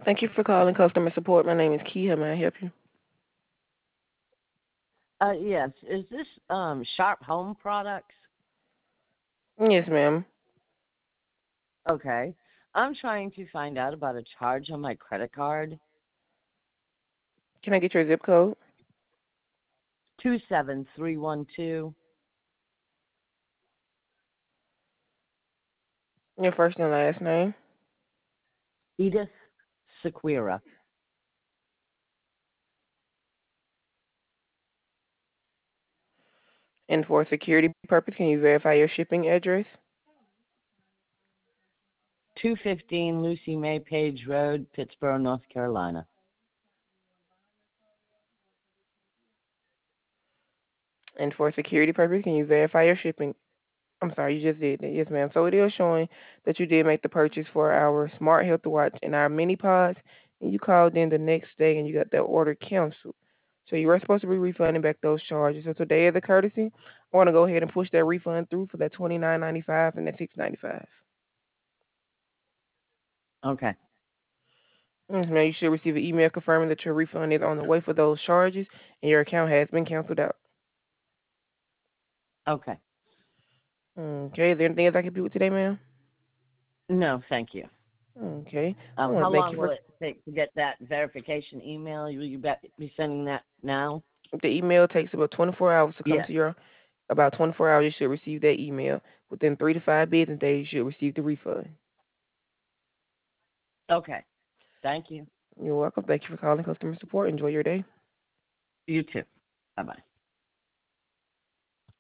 Thank you for calling customer support. My name is Key. How may I help you? Yes. Is this Sharp Home Products? Yes, ma'am. Okay. I'm trying to find out about a charge on my credit card. Can I get your zip code? 27312. Your first and last name? Edith Sequira. And for security purpose, can you verify your shipping address? 215 Lucy May Page Road, Pittsburgh, North Carolina. And for security purpose, can you verify your shipping? I'm sorry, you just did that. Yes, ma'am. So it is showing that you did make the purchase for our smart health watch and our mini pods, and you called in the next day and you got that order canceled. So you were supposed to be refunding back those charges. So today, as a courtesy, I want to go ahead and push that refund through for that $29.95 and that $6.95. Okay. Yes, ma'am. You should receive an email confirming that your refund is on the way for those charges and your account has been canceled out. Okay. Okay. Is there anything else I can do with today, ma'am? No, thank you. Okay. I want How to thank long you will for it take to get that verification email? Will you be sending that now? the email. Takes about 24 hours to come Yes. to your. About 24 hours, you should receive that email. Within 3 to 5 business days, you should receive the refund. Okay. Thank you. You're welcome. Thank you for calling customer support. Enjoy your day. You too. Bye bye.